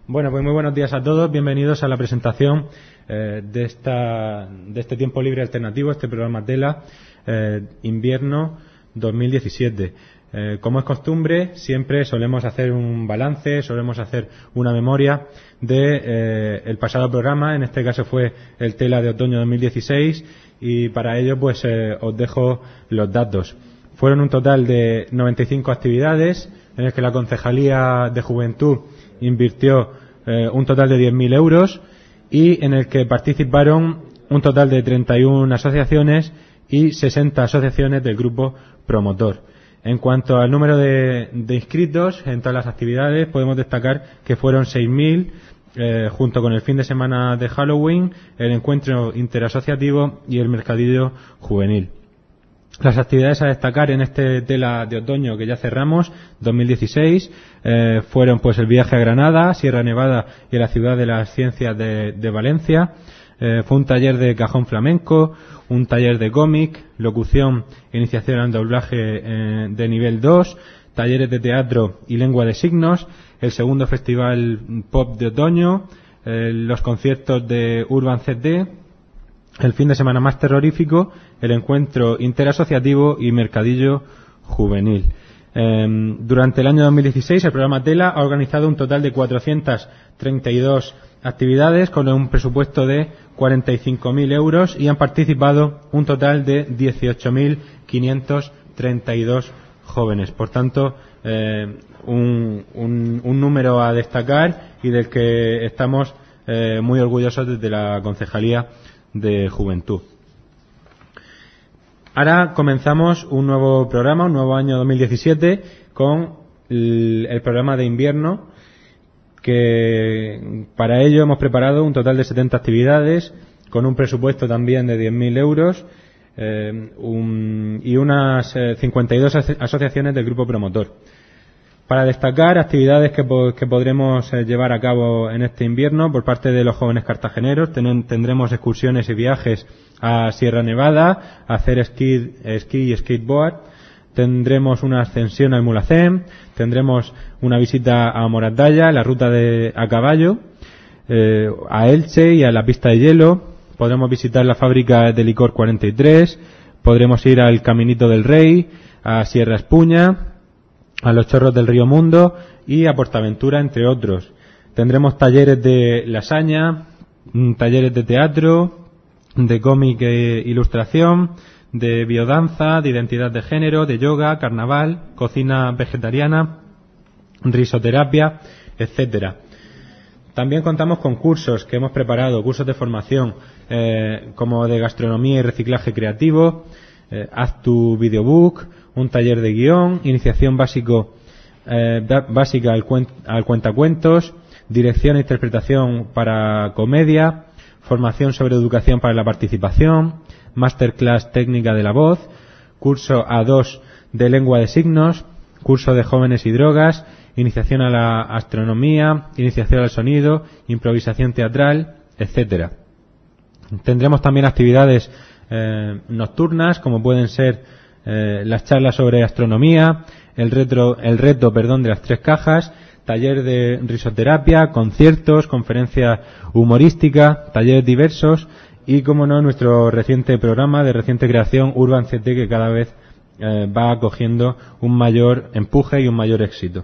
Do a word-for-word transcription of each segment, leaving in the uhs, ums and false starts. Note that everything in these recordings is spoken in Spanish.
Bueno, pues muy buenos días a todos. Bienvenidos a la presentación eh, de, esta, de este tiempo libre alternativo, este programa TELA, eh, invierno dos mil diecisiete. Eh, como es costumbre, siempre solemos hacer un balance, solemos hacer una memoria de eh, el pasado programa. En este caso fue el TELA de otoño dos mil dieciséis y para ello pues eh, os dejo los datos. Fueron un total de noventa y cinco actividades en las que la Concejalía de Juventud invirtió eh, un total de diez mil euros y en el que participaron un total de treinta y una asociaciones y sesenta asociaciones del grupo promotor. En cuanto al número de, de inscritos en todas las actividades, podemos destacar que fueron seis mil, eh, junto con el fin de semana de Halloween, el encuentro interasociativo y el mercadillo juvenil. Las actividades a destacar en este TELA de otoño que ya cerramos, dos mil dieciséis, eh, fueron pues el viaje a Granada, Sierra Nevada y la ciudad de las ciencias de, de Valencia. Eh, fue un taller de cajón flamenco, un taller de cómic, locución, iniciación al doblaje eh, de nivel dos, talleres de teatro y lengua de signos, el segundo festival pop de otoño, eh, los conciertos de Urban C D, el fin de semana más terrorífico, el encuentro interasociativo y mercadillo juvenil. Eh, durante el año dos mil dieciséis el programa TELA ha organizado un total de cuatrocientas treinta y dos actividades con un presupuesto de cuarenta y cinco mil euros y han participado un total de dieciocho mil quinientos treinta y dos jóvenes. Por tanto, eh, un, un, un número a destacar y del que estamos eh, muy orgullosos desde la Concejalía de Juventud. Ahora comenzamos un nuevo programa, un nuevo año dos mil diecisiete con el, el programa de invierno, que para ello hemos preparado un total de setenta actividades con un presupuesto también de diez mil euros eh, un, y unas eh, cincuenta y dos asociaciones del grupo promotor. Para destacar actividades que, que podremos eh, llevar a cabo en este invierno por parte de los jóvenes cartageneros, ten, tendremos excursiones y viajes a Sierra Nevada, a hacer esquí, esquí y skateboard, tendremos una ascensión al Mulhacén, tendremos una visita a Moratalla, la ruta de a caballo, eh, a Elche y a la pista de hielo, podremos visitar la fábrica de licor cuarenta y tres, podremos ir al Caminito del Rey, a Sierra Espuña, a los Chorros del Río Mundo y a Portaventura, entre otros. Tendremos talleres de lasaña, talleres de teatro, de cómic e ilustración, de biodanza, de identidad de género, de yoga, carnaval, cocina vegetariana, risoterapia, etcétera. También contamos con cursos que hemos preparado, cursos de formación eh, como de gastronomía y reciclaje creativo, eh, haz tu videobook, un taller de guión, iniciación básico eh, básica al, cuen, al cuentacuentos, dirección e interpretación para comedia, formación sobre educación para la participación, masterclass técnica de la voz, curso A dos de lengua de signos, curso de jóvenes y drogas, iniciación a la astronomía, iniciación al sonido, improvisación teatral, etcétera. Tendremos también actividades eh, nocturnas, como pueden ser eh, las charlas sobre astronomía, el retro, el reto, perdón, de las tres cajas, taller de risoterapia, conciertos, conferencia humorística, talleres diversos y, como no, nuestro reciente programa de reciente creación, Urban C T, que cada vez eh, va cogiendo un mayor empuje y un mayor éxito.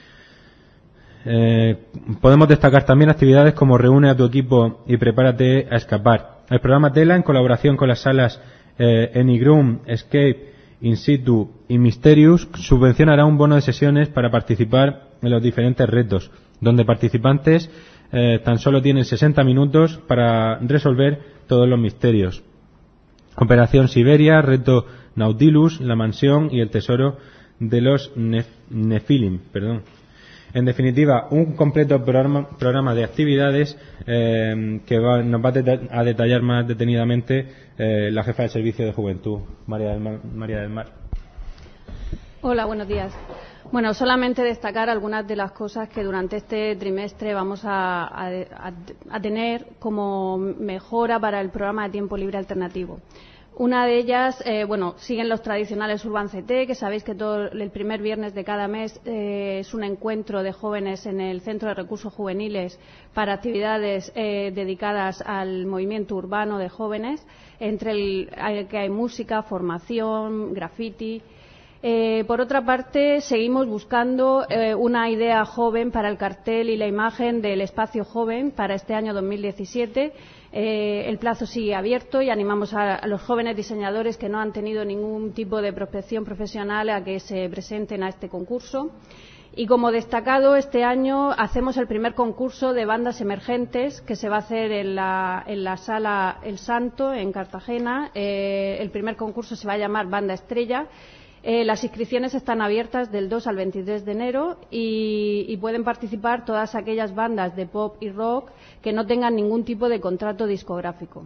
Eh, podemos destacar también actividades como Reúne a tu equipo y prepárate a escapar. El programa TELA, en colaboración con las salas eh, Enigrum, Escape, In Situ y Mysterious, subvencionará un bono de sesiones para participar en los diferentes retos, donde participantes eh, tan solo tienen sesenta minutos para resolver todos los misterios. Operación Siberia, Reto Nautilus, La Mansión y el Tesoro de los Nef Nefilim, perdón. En definitiva, un completo programa, programa de actividades eh, que va, nos va a, deta a detallar más detenidamente eh, la jefa de Servicio de Juventud, María del Mar. María del Mar. Hola, buenos días. Bueno, solamente destacar algunas de las cosas que durante este trimestre vamos a, a, a tener como mejora para el programa de tiempo libre alternativo. Una de ellas, eh, bueno, siguen los tradicionales Urban C T, que sabéis que todo el primer viernes de cada mes eh, es un encuentro de jóvenes en el Centro de Recursos Juveniles para actividades eh, dedicadas al movimiento urbano de jóvenes, entre el que hay música, formación, graffiti. Eh, por otra parte, seguimos buscando eh, una idea joven para el cartel y la imagen del espacio joven para este año dos mil diecisiete. Eh, el plazo sigue abierto y animamos a, a los jóvenes diseñadores que no han tenido ningún tipo de prospección profesional a que se presenten a este concurso. Y como destacado, este año hacemos el primer concurso de bandas emergentes que se va a hacer en la, en la sala El Santo, en Cartagena. Eh, el primer concurso se va a llamar Banda Estrella. Eh, las inscripciones están abiertas del dos al veintitrés de enero y, y pueden participar todas aquellas bandas de pop y rock que no tengan ningún tipo de contrato discográfico.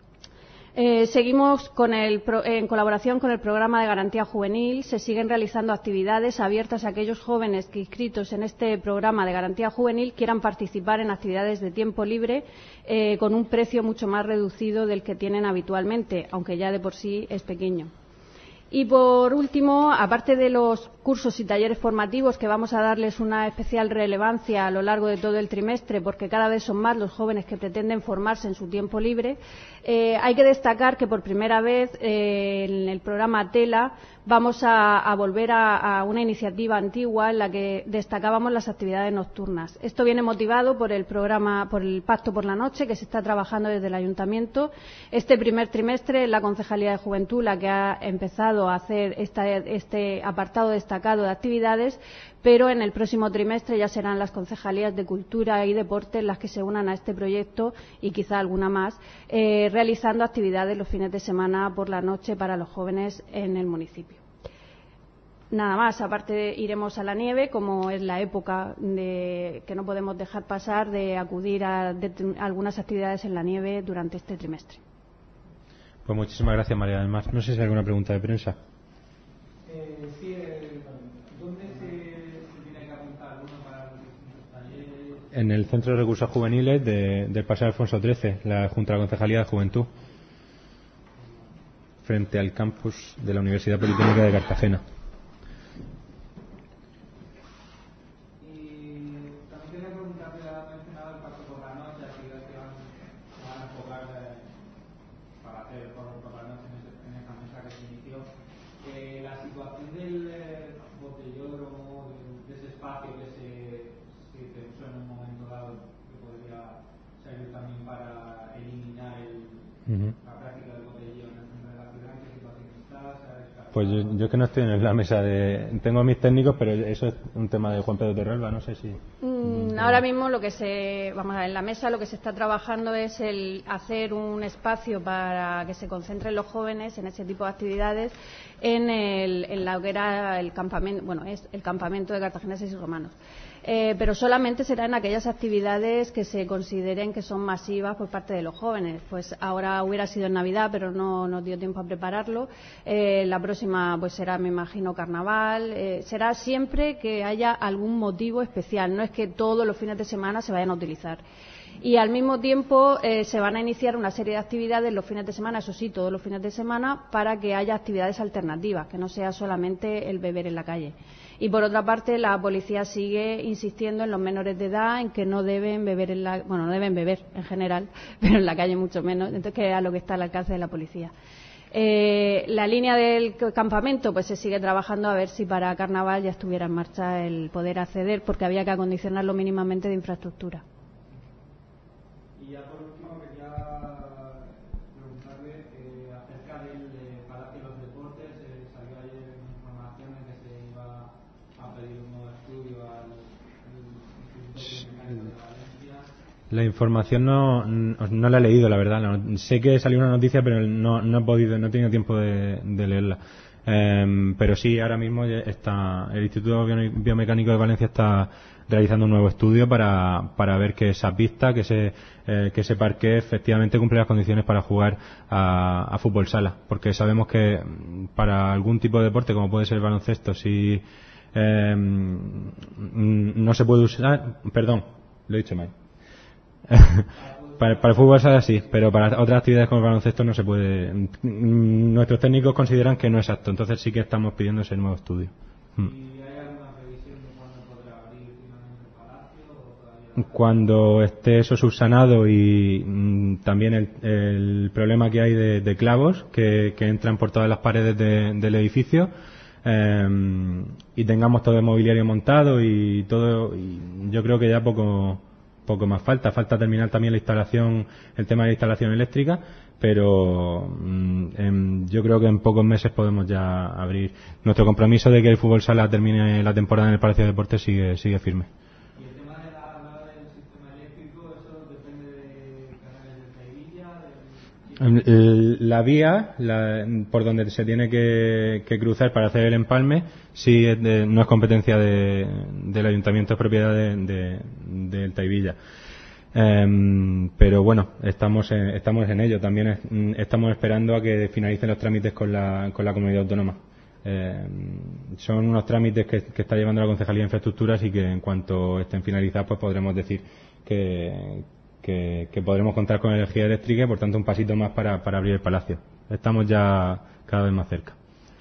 Eh, seguimos con el pro, en colaboración con el programa de garantía juvenil. Se siguen realizando actividades abiertas a aquellos jóvenes que inscritos en este programa de garantía juvenil quieran participar en actividades de tiempo libre eh, con un precio mucho más reducido del que tienen habitualmente, aunque ya de por sí es pequeño. Y, por último, aparte de los cursos y talleres formativos, que vamos a darles una especial relevancia a lo largo de todo el trimestre, porque cada vez son más los jóvenes que pretenden formarse en su tiempo libre, eh, hay que destacar que, por primera vez, eh, en el programa TELA vamos a, a volver a, a una iniciativa antigua en la que destacábamos las actividades nocturnas. Esto viene motivado por el programa, por el Pacto por la Noche, que se está trabajando desde el Ayuntamiento. Este primer trimestre, la Concejalía de Juventud la que ha empezado a hacer esta, este apartado destacado de actividades, pero en el próximo trimestre ya serán las concejalías de Cultura y Deporte las que se unan a este proyecto y quizá alguna más, eh, realizando actividades los fines de semana por la noche para los jóvenes en el municipio. Nada más, aparte iremos a la nieve, como es la época de, que no podemos dejar pasar de acudir a, de, a algunas actividades en la nieve durante este trimestre. Pues muchísimas gracias, María del Mar. No sé si hay alguna pregunta de prensa. Eh, sí, eh, ¿dónde se, se tiene que apuntar uno para los talleres? En el Centro de Recursos Juveniles de, del Paseo Alfonso trece, la, junto a la Concejalía de Juventud, frente al campus de la Universidad Politécnica de Cartagena. Pues yo, yo que no estoy en la mesa de... Tengo a mis técnicos, pero eso es un tema de Juan Pedro Torralba, no sé si... Mm, ahora mismo lo que se... Vamos a ver, en la mesa lo que se está trabajando es el hacer un espacio para que se concentren los jóvenes en ese tipo de actividades en, el, en la hoguera, el campamento... Bueno, es el campamento de cartagineses y romanos. Eh, pero solamente será en aquellas actividades que se consideren que son masivas por parte de los jóvenes. Pues ahora hubiera sido en Navidad, pero no nos dio tiempo a prepararlo. Eh, la próxima pues será, me imagino, Carnaval. Eh, será siempre que haya algún motivo especial. No es que todos los fines de semana se vayan a utilizar. Y al mismo tiempo eh, se van a iniciar una serie de actividades los fines de semana, eso sí, todos los fines de semana, para que haya actividades alternativas, que no sea solamente el beber en la calle. Y por otra parte, la policía sigue insistiendo en los menores de edad en que no deben beber en la, bueno, no deben beber en general, pero en la calle mucho menos, entonces que es a lo que está al alcance de la policía. Eh, la línea del campamento, pues se sigue trabajando a ver si para Carnaval ya estuviera en marcha el poder acceder, porque había que acondicionarlo mínimamente de infraestructura. Y ya por último quería preguntarle eh, acerca del eh, Palacio de los Deportes. Eh, salió ayer una información en que se iba a pedir un nuevo estudio al, al Instituto Mecánico de Valencia. La información no, no la he leído, la verdad. No, sé que salió una noticia, pero no, no he podido, no he tenido tiempo de, de leerla. Eh, pero sí, ahora mismo está el Instituto Biomecánico de Valencia está realizando un nuevo estudio para, para ver que esa pista, que ese, eh, que ese parque efectivamente cumple las condiciones para jugar a, a fútbol sala, porque sabemos que para algún tipo de deporte, como puede ser el baloncesto, si eh, no se puede usar, perdón, lo he dicho mal. Para, para el fútbol sala sí, pero para otras actividades como el baloncesto no se puede. Nuestros técnicos consideran que no es apto, entonces sí que estamos pidiendo ese nuevo estudio. ¿Y hay alguna previsión de cuándo podrá abrir finalmente el Palacio? O todavía... Cuando esté eso subsanado y mm, también el, el problema que hay de, de clavos que, que entran por todas las paredes de, del edificio, eh, y tengamos todo el mobiliario montado y todo, y yo creo que ya poco poco más falta. Falta terminar también la instalación, el tema de la instalación eléctrica, pero mm, en, yo creo que en pocos meses podemos ya abrir. Nuestro compromiso de que el fútbol sala termine la temporada en el Palacio de Deportes sigue sigue firme. ¿Y el tema de la, la del sistema eléctrico, eso depende de canales de Sevilla? El, la vía la, por donde se tiene que, que cruzar para hacer el empalme sí es de, no es competencia de, del ayuntamiento, es propiedad de, de, del Taivilla. Um, pero bueno, estamos en, estamos en ello. También es, estamos esperando a que finalicen los trámites con la, con la comunidad autónoma. Eh, son unos trámites que, que está llevando la Concejalía de Infraestructuras y que en cuanto estén finalizados pues podremos decir que Que, que podremos contar con energía eléctrica y por tanto un pasito más para, para abrir el palacio. Estamos ya cada vez más cerca.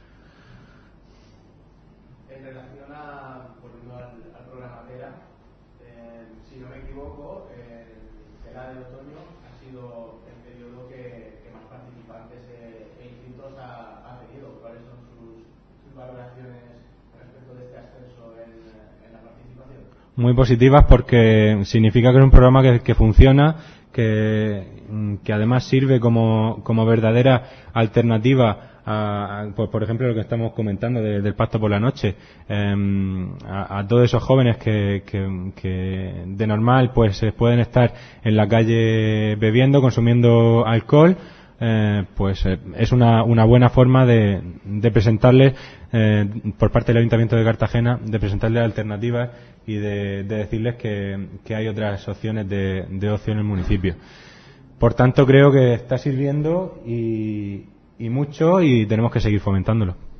En relación a, volviendo al, al programa T E R A, eh, si no me equivoco, el T E R A del otoño ha sido el periodo que, que más participantes e, e inscritos ha, ha tenido. ¿Cuáles son sus, sus valoraciones respecto de este ascenso en, en la participación? Muy positivas porque significa que es un programa que, que funciona, que, que además sirve como, como verdadera alternativa a, a pues por ejemplo lo que estamos comentando de, del pacto por la noche, eh, a, a todos esos jóvenes que, que, que de normal pues pueden estar en la calle bebiendo, consumiendo alcohol. Eh, pues eh, es una, una buena forma de, de presentarles eh, por parte del Ayuntamiento de Cartagena, de presentarles alternativas y de, de decirles que, que hay otras opciones de, de ocio en el municipio. Por tanto creo que está sirviendo y, y mucho y tenemos que seguir fomentándolo.